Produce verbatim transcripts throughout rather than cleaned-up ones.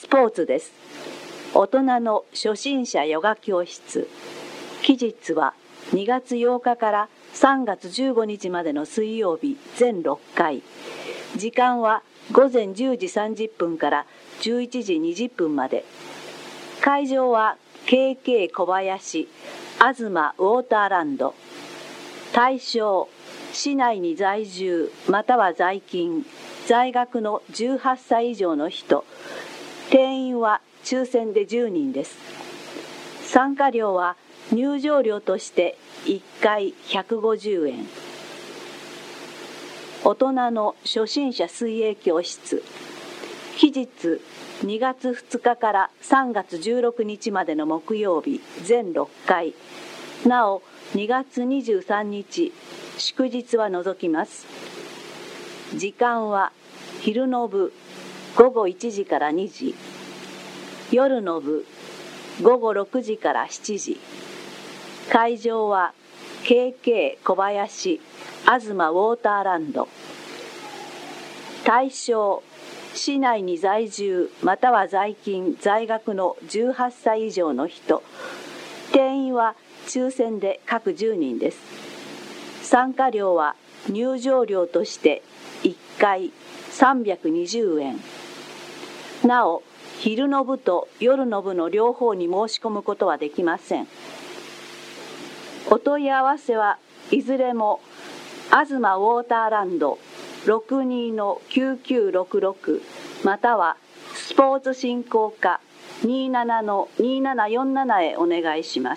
スポーツです。大人の初心者ヨガ教室。期日はにがつようかからさんがつじゅうごにちまでの水曜日全ろっかい。時間はごぜんじゅうじさんじゅっぷんからじゅういちじにじゅっぷんまで。会場は ケーケー 小林あずまウォーターランド。対象、市内に在住または在勤、在学のじゅうはっさい以上の人。定員は抽選でじゅうにんです。参加料は入場料としていっかいひゃくごじゅうえん。大人の初心者水泳教室。期日にがつふつかからさんがつじゅうろくにちまでの木曜日全ろっかい。なおにがつにじゅうさんにち祝日は除きます。時間は昼の部ごごいちじからにじ、夜の部ごごろくじからしちじ。会場は ケーケー 小林あずまウォーターランド。対象、市内に在住または在勤在学のじゅうはっさい以上の人。定員は抽選で各じゅうにんです。参加料は入場料としていっかいさんびゃくにじゅうえん。なお昼の部と夜の部の両方に申し込むことはできません。お問い合わせはいずれもあずまウォーターランド ろくにのきゅうきゅうろくろく またはスポーツ振興課 にじゅうななのにななよんなな へお願いします。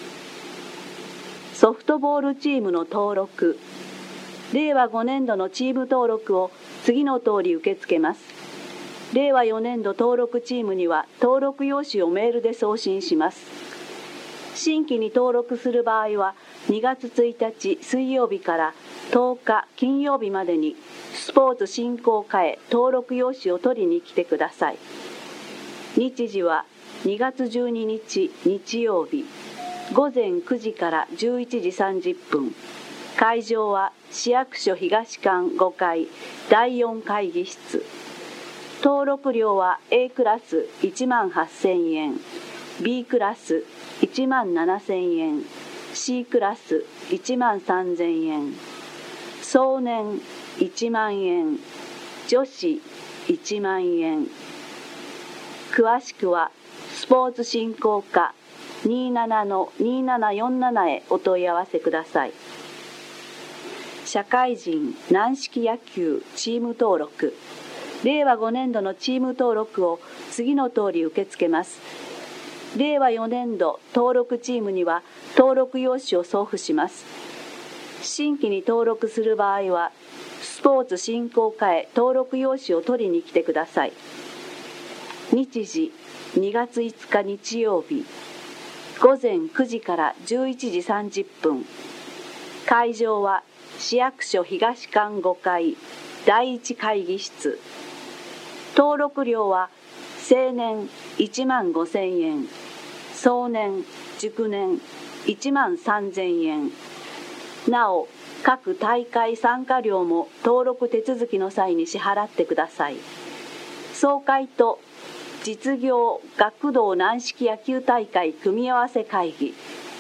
ソフトボールチームの登録。れいわごねんどのチーム登録を次の通り受け付けます。れいわよねんど登録チームには登録用紙をメールで送信します。新規に登録する場合はにがつついたち水曜日からとおか金曜日までにスポーツ振興課へ登録用紙を取りに来てください。日時はにがつじゅうににち日曜日ごぜんくじからじゅういちじさんじゅっぷん。会場は市役所東館ごかいだいよん会議室。登録料は A クラスいちまんはっせんえん、B クラスいちまんななせんえん、C クラスいちまんさんぜんえん、壮年いちまんえん、女子いちまんえん。詳しくはスポーツ振興課 にじゅうななのにななよんなな へお問い合わせください。社会人軟式野球チーム登録。れいわごねんどのチーム登録を次の通り受け付けます。れいわよねんど登録チームには登録用紙を送付します。新規に登録する場合はスポーツ振興課へ登録用紙を取りに来てください。日時にがついつか日曜日ごぜんくじからじゅういちじさんじゅっぷん。会場は市役所東館ごかいだいいち会議室。登録料は青年いちまんごせんえん、壮年熟年いちまんさんぜんえん。なお各大会参加料も登録手続きの際に支払ってください。総会と実業学童軟式野球大会組み合わせ会議。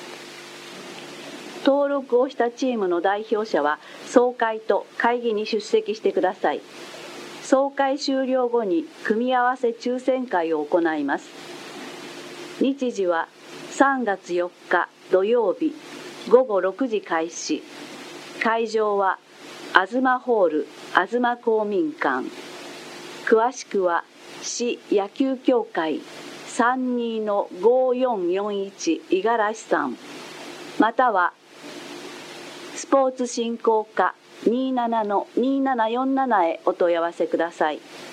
登録をしたチームの代表者は総会と会議に出席してください。総会終了後に組み合わせ抽選会を行います。日時はさんがつよっか土曜日ごごろくじ開始。会場はあずまホールあずま公民館。詳しくは市野球協会 さんにのごよんよんいち 五十嵐さん、またはスポーツ振興課 にじゅうななのにななよんなな へお問い合わせください。